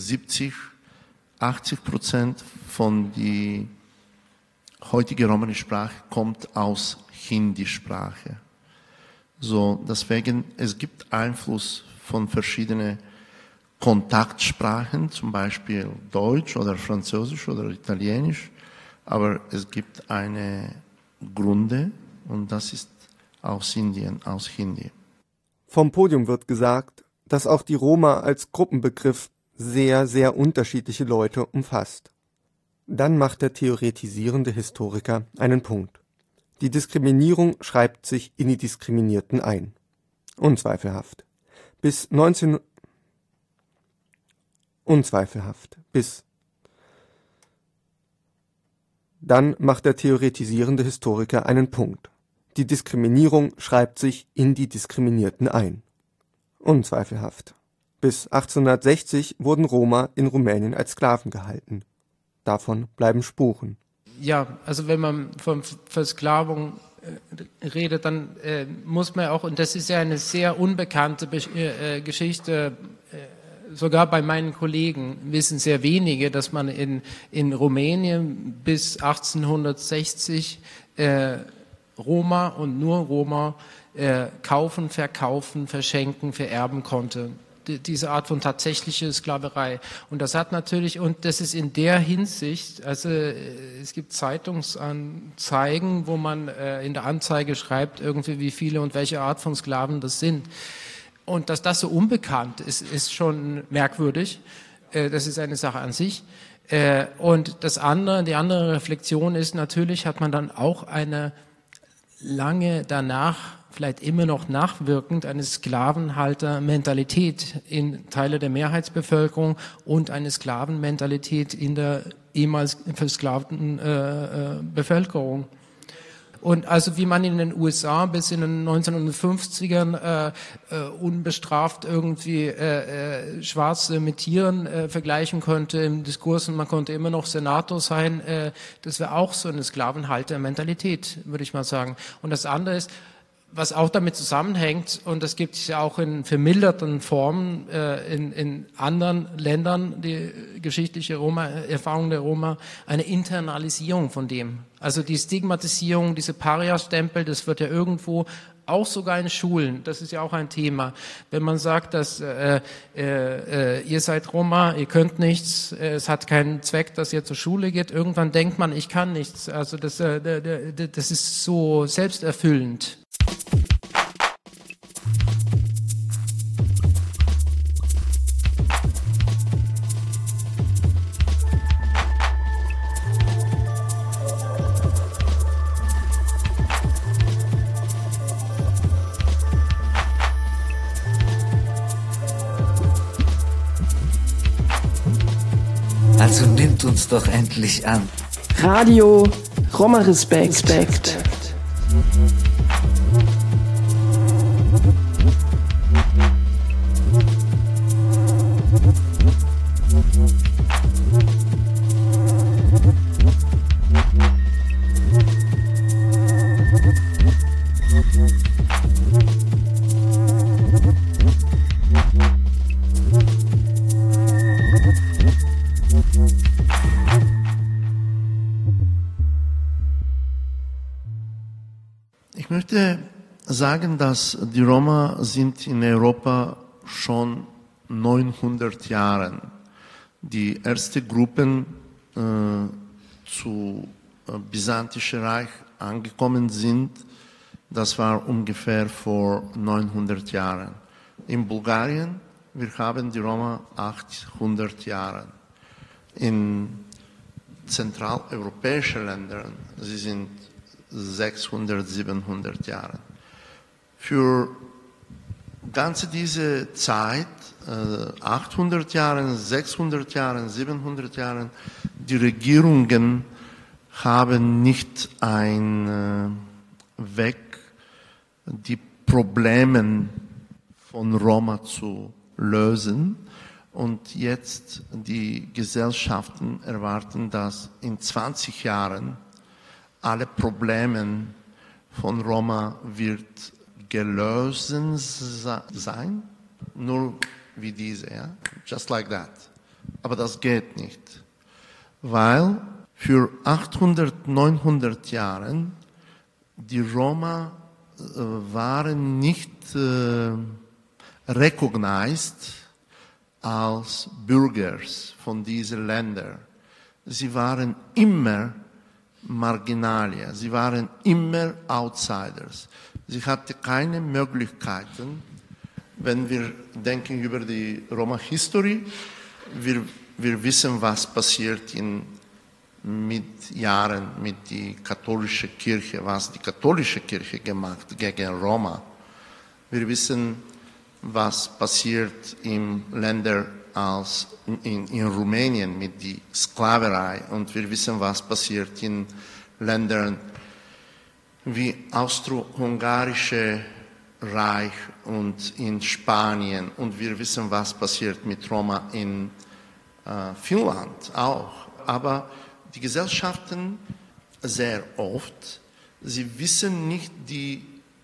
S11: 70-80% von der heutigen Romani-Sprache kommt aus Hindi-Sprache. So, deswegen, es gibt Einfluss von verschiedenen Kontaktsprachen, zum Beispiel Deutsch oder Französisch oder Italienisch, aber es gibt eine Gründe und das ist aus Indien, aus Hindi.
S3: Vom Podium wird gesagt, dass auch die Roma als Gruppenbegriff sehr, sehr unterschiedliche Leute umfasst. Dann macht der theoretisierende Historiker einen Punkt. Die Diskriminierung schreibt sich in die Diskriminierten ein. Unzweifelhaft. Dann macht der theoretisierende Historiker einen Punkt. Die Diskriminierung schreibt sich in die Diskriminierten ein. Unzweifelhaft. Bis 1860 wurden Roma in Rumänien als Sklaven gehalten. Davon bleiben Spuren.
S10: Ja, also wenn man von Versklavung redet, dann muss man auch, und das ist ja eine sehr unbekannte Geschichte, sogar bei meinen Kollegen wissen sehr wenige, dass man in Rumänien bis 1860 Roma und nur Roma kaufen, verkaufen, verschenken, vererben konnte. Diese Art von tatsächlicher Sklaverei. Und das hat natürlich, und das ist in der Hinsicht, also es gibt Zeitungsanzeigen, wo man in der Anzeige schreibt, irgendwie wie viele und welche Art von Sklaven das sind. Und dass das so unbekannt ist, ist schon merkwürdig. Das ist eine Sache an sich. Und die andere Reflexion ist, natürlich hat man dann auch eine lange danach, vielleicht immer noch nachwirkend, eine Sklavenhalter-Mentalität in Teile der Mehrheitsbevölkerung und eine Sklavenmentalität in der ehemals versklavten Bevölkerung. Und also wie man in den USA bis in den 1950ern unbestraft irgendwie Schwarze mit Tieren vergleichen könnte im Diskurs und man konnte immer noch Senator sein, das wäre auch so eine Sklavenhalter-Mentalität, würde ich mal sagen. Und das andere ist, was auch damit zusammenhängt, und das gibt es ja auch in vermilderten Formen in anderen Ländern, die geschichtliche Erfahrung der Roma, eine Internalisierung von dem. Also die Stigmatisierung, diese Paria-Stempel, das wird ja irgendwo auch sogar in Schulen, das ist ja auch ein Thema. Wenn man sagt, dass ihr seid Roma, ihr könnt nichts, es hat keinen Zweck, dass ihr zur Schule geht, irgendwann denkt man, ich kann nichts. Also das ist so selbsterfüllend.
S5: Hört uns doch endlich an.
S2: Radio Roma Respekt.
S11: Ich möchte sagen, dass die Roma sind in Europa schon 900 Jahre die erste Gruppen zu Byzantischen Reich angekommen sind. Das war ungefähr vor 900 Jahren. In Bulgarien, wir haben die Roma 800 Jahre. In zentraleuropäischen Ländern, sie sind 600, 700 Jahre. Für ganze diese Zeit, 800 Jahre, 600 Jahre, 700 Jahre, die Regierungen haben nicht einen Weg, die Probleme von Roma zu lösen. Und jetzt die Gesellschaften erwarten, dass in 20 Jahren alle Probleme von Roma wird gelöst sein, nur wie diese, ja? Just like that. Aber das geht nicht, weil für 800, 900 Jahren die Roma waren nicht recognized als Bürger von diesen Ländern. Sie waren immer Marginalia, sie waren immer Outsiders. Sie hatten keine Möglichkeiten, wenn wir denken über die Roma-History, wir wissen, was passiert mit Jahren mit der katholischen Kirche, was die katholische Kirche gemacht gegen Roma. Wir wissen, was passiert in Ländern als in Rumänien mit der Sklaverei, und wir wissen, was passiert in Ländern wie Austro-Ungarische Reich und in Spanien, und wir wissen, was passiert mit Roma in Finnland auch. Aber die Gesellschaften sehr oft, sie wissen nicht die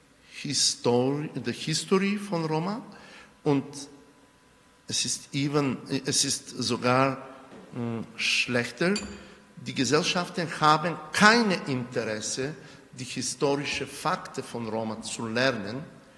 S11: History von Roma, und es ist sogar schlechter. Die Gesellschaften haben kein Interesse, die historischen Fakten von Roma zu lernen,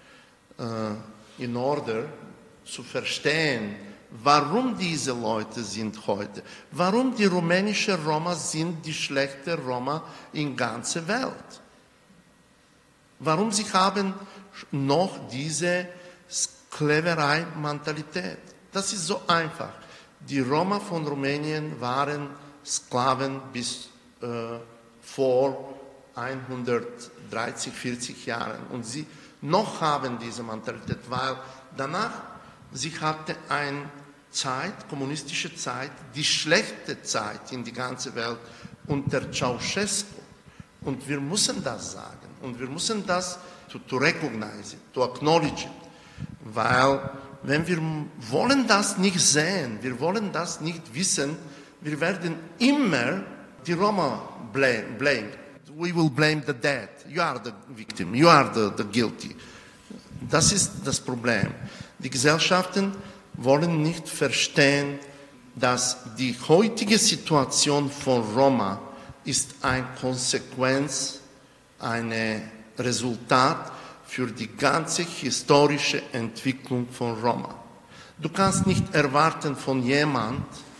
S11: in order zu verstehen, warum diese Leute sind heute, warum die rumänischen Roma sind die schlechten Roma in der ganzen Welt. Warum sie haben noch diese Sklaverei-Mentalität. Das ist so einfach. Die Roma von Rumänien waren Sklaven bis vor 130, 40 Jahren. Und sie noch haben diese Mentalität, weil danach, sie hatten eine Zeit, kommunistische Zeit, die schlechte Zeit in die ganze Welt unter Ceausescu. Und wir müssen das sagen. Und wir müssen das to recognize it, to acknowledge it. Weil, wenn wir wollen das nicht sehen, wir wollen das nicht wissen, wir werden immer die Roma blame. We will blame the dead. You are the victim. You are the guilty. Das ist das Problem. Die Gesellschaften wollen nicht verstehen, dass die heutige Situation von Roma ist eine Konsequenz, ein Resultat für die ganze historische Entwicklung von Roma. Du kannst nicht erwarten von jemandem,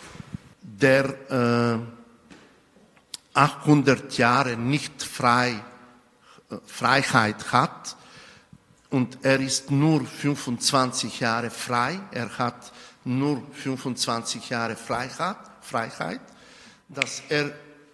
S11: der 800 Jahre nicht Freiheit hat, und er ist nur 25 Jahre frei, er hat nur 25 Jahre Freiheit, dass er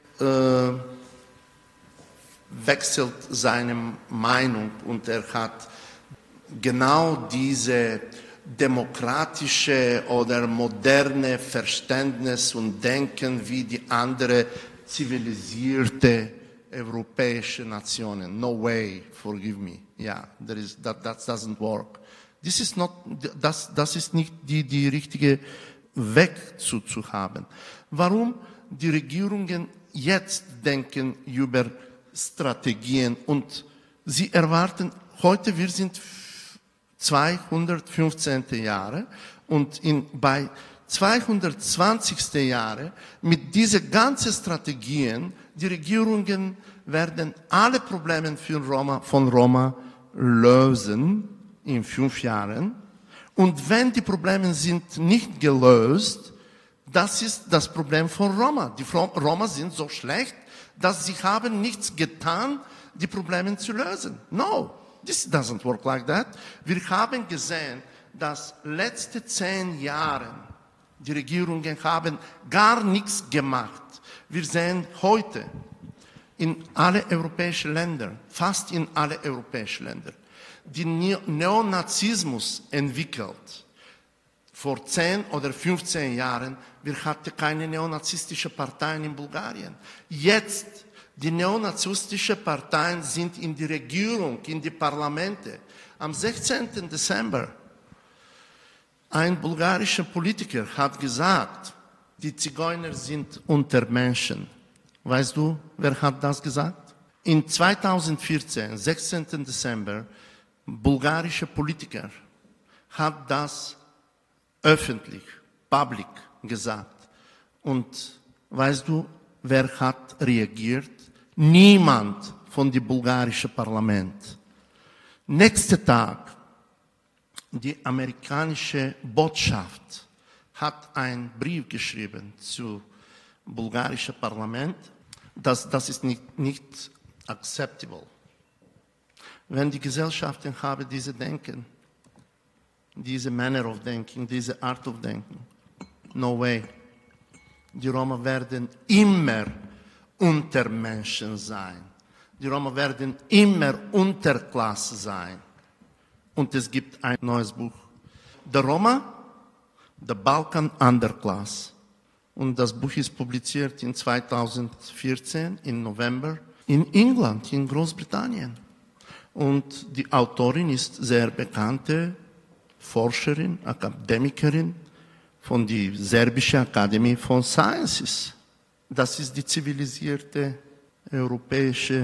S11: wechselt seine Meinung, und er hat genau diese demokratische oder moderne Verständnis und Denken wie die andere zivilisierte europäische Nationen. No way, forgive me. Yeah, that doesn't work. Das ist nicht die richtige Weg zu haben. Warum die Regierungen jetzt denken über Strategien und sie erwarten, heute wir sind 215. Jahre und bei 220. Jahre mit diesen ganzen Strategien, die Regierungen werden alle Probleme von Roma lösen in 5 Jahren. Und wenn die Probleme sind nicht gelöst, das ist das Problem von Roma. Die Roma sind so schlecht, dass sie haben nichts getan, die Probleme zu lösen. No, this doesn't work like that. Wir haben gesehen, dass letzte 10 Jahre die Regierungen haben gar nichts gemacht. Wir sehen heute in alle europäischen Ländern, fast in alle europäischen Ländern, die Neonazismus entwickelt. Vor 10 oder 15 Jahren, wir hatten keine neonazistische Parteien in Bulgarien. Jetzt, die neonazistische Parteien sind in die Regierung, in die Parlamente. Am 16. Dezember, ein bulgarischer Politiker hat gesagt, die Zigeuner sind Untermenschen. Weißt du, wer hat das gesagt? In 2014, 16. Dezember, bulgarische Politiker hat das öffentlich, public gesagt. Und weißt du, wer hat reagiert? Niemand von dem bulgarischen Parlament. Nächsten Tag, die amerikanische Botschaft hat einen Brief geschrieben zu bulgarischen Parlament. Das ist nicht acceptable. Wenn die Gesellschaften haben diese Denken, diese Manner of Thinking, diese Art of Denken, no way. Die Roma werden immer Untermenschen sein. Die Roma werden immer Unterklasse sein. Und es gibt ein neues Buch. The Roma, the Balkan Underclass. Und das Buch ist publiziert in 2014, im November, in England, in Großbritannien. Und die Autorin ist sehr bekannte Forscherin, Akademikerin von der Serbischen Akademie von Sciences. Das ist die zivilisierte europäische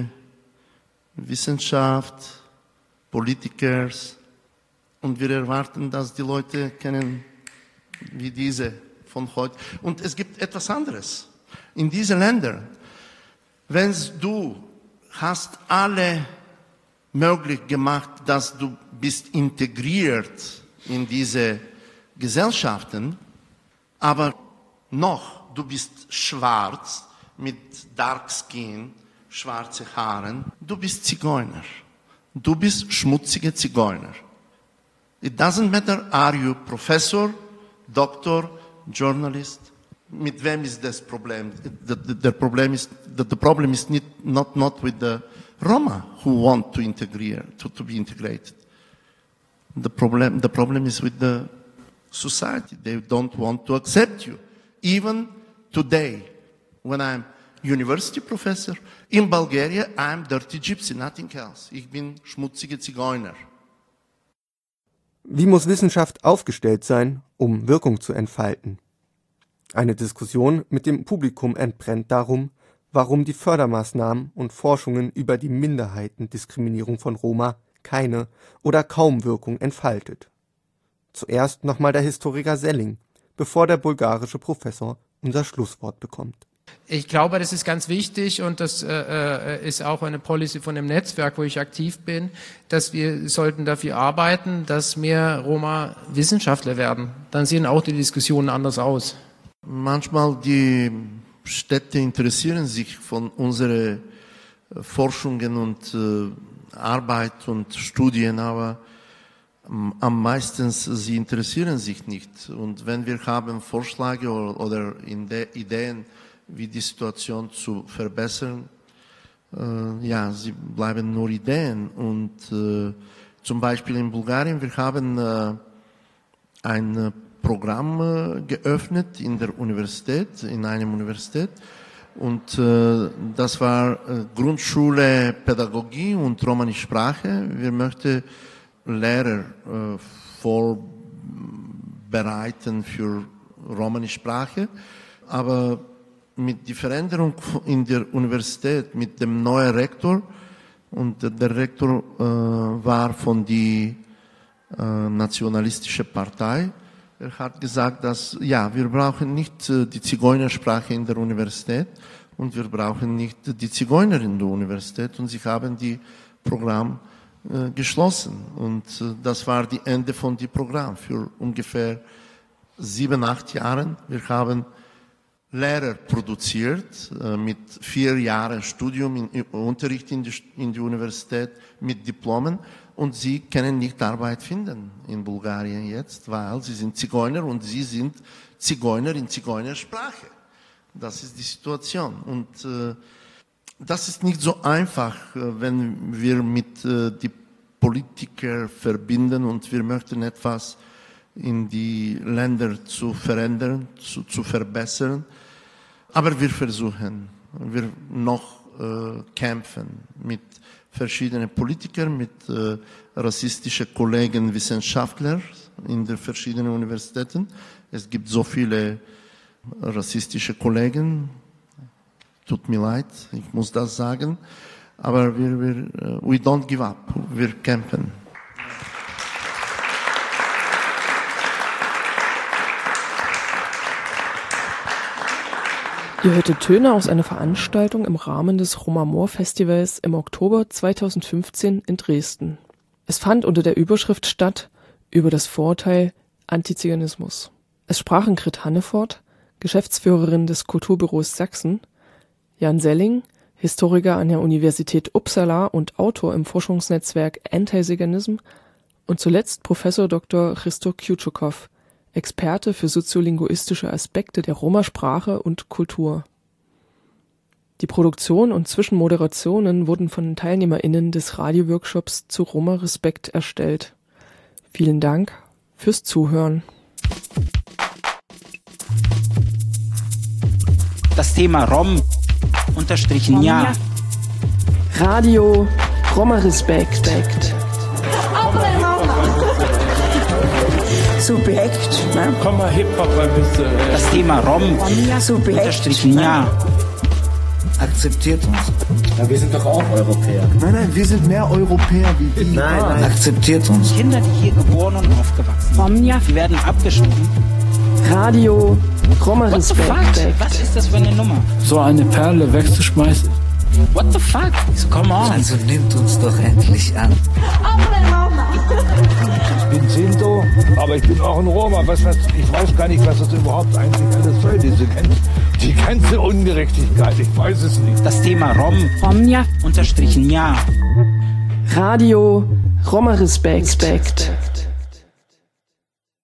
S11: Wissenschaft, Politiker. Und wir erwarten, dass die Leute kennen wie diese von heute. Und es gibt etwas anderes. In diesen Ländern, wenn du hast alle möglich gemacht, dass du bist integriert in diese Gesellschaften, aber noch, du bist schwarz, mit dark skin, schwarze Haaren, du bist Zigeuner. Du bist schmutzige Zigeuner. It doesn't matter, are you professor, doctor, journalist? Mit wem ist das Problem? The problem is not with the Roma who want to integrate, to be integrated. The problem is with the society. They don't want to accept you. Even today, when I'm university professor, in Bulgaria, I'm dirty gypsy, nothing else. Ich bin schmutzige Zigeuner.
S3: Wie muss Wissenschaft aufgestellt sein, um Wirkung zu entfalten? Eine Diskussion mit dem Publikum entbrennt darum, warum die Fördermaßnahmen und Forschungen über die Minderheitendiskriminierung von Roma keine oder kaum Wirkung entfaltet. Zuerst nochmal der Historiker Selling, bevor der bulgarische Professor unser Schlusswort bekommt.
S10: Ich glaube, das ist ganz wichtig und das ist auch eine Policy von dem Netzwerk, wo ich aktiv bin, dass wir sollten dafür arbeiten, dass mehr Roma Wissenschaftler werden. Dann sehen auch die Diskussionen anders aus.
S11: Manchmal die Städte interessieren sich von unseren Forschungen und Arbeit und Studien, aber am meisten sie interessieren sich nicht. Und wenn wir haben Vorschläge oder Ideen, wie die Situation zu verbessern, sie bleiben nur Ideen. Und zum Beispiel in Bulgarien, wir haben ein Programm geöffnet in der Universität, in einem Universität. Und das war Grundschule Pädagogie und Romanische Sprache. Wir möchten Lehrer vorbereiten für Romanische Sprache, aber mit der Veränderung in der Universität, mit dem neuen Rektor, und der Rektor war von der nationalistischen Partei. Er hat gesagt, dass ja, wir brauchen nicht die Zigeunersprache in der Universität und wir brauchen nicht die Zigeuner in der Universität, und sie haben die Programm geschlossen, und das war das Ende von dem Programm für ungefähr 7-8 Jahren. Wir haben Lehrer produziert mit 4 Jahren Studium in Unterricht in der Universität mit Diplomen, und sie können nicht Arbeit finden in Bulgarien jetzt, weil sie sind Zigeuner und sie sind Zigeuner in Zigeunersprache. Das ist die Situation, und das ist nicht so einfach, wenn wir mit die Politiker verbinden und wir möchten etwas in die Länder zu verändern, zu verbessern. Aber wir versuchen, wir noch kämpfen mit verschiedenen Politikern, mit rassistischen Kollegen, Wissenschaftlern in den verschiedenen Universitäten. Es gibt so viele rassistische Kollegen. Tut mir leid, ich muss das sagen. Aber we don't give up. Wir kämpfen.
S2: Ihr hörtet Töne aus einer Veranstaltung im Rahmen des Roma-Moor-Festivals im Oktober 2015 in Dresden. Es fand unter der Überschrift statt über das Vorurteil Antiziganismus. Es sprachen Grit Hannefort, Geschäftsführerin des Kulturbüros Sachsen, Jan Selling, Historiker an der Universität Uppsala und Autor im Forschungsnetzwerk Anti-Ziganism, und zuletzt Professor Dr. Hristo Kjučukov, Experte für soziolinguistische Aspekte der Roma-Sprache und Kultur. Die Produktion und Zwischenmoderationen wurden von TeilnehmerInnen des Radioworkshops zu Roma-Respekt erstellt. Vielen Dank fürs Zuhören.
S1: Das Thema Rom_ja.
S2: Radio Roma-Respekt.
S13: Subjekt, ne?
S4: Komm mal Hip-Hop ein bisschen.
S1: Das Thema Rom_ja.
S5: Akzeptiert uns.
S6: Ja, wir sind doch auch Europäer.
S7: Nein, wir sind mehr Europäer wie die.
S6: Nein.
S5: Akzeptiert uns.
S1: Kinder, die hier geboren und aufgewachsen sind, die werden abgeschoben.
S2: Radio Roma-Respekt.
S1: Was ist das für eine Nummer?
S4: So eine Perle wegzuschmeißen.
S1: What the fuck? So, come on.
S5: Also nimmt uns doch endlich an.
S8: Ich bin Sinto, aber ich bin auch ein Roma. Ich weiß gar nicht, was das überhaupt eigentlich alles soll, die ganze Ungerechtigkeit. Ich weiß es nicht.
S1: Das Thema Rom_ja.
S2: Radio Roma-Respekt.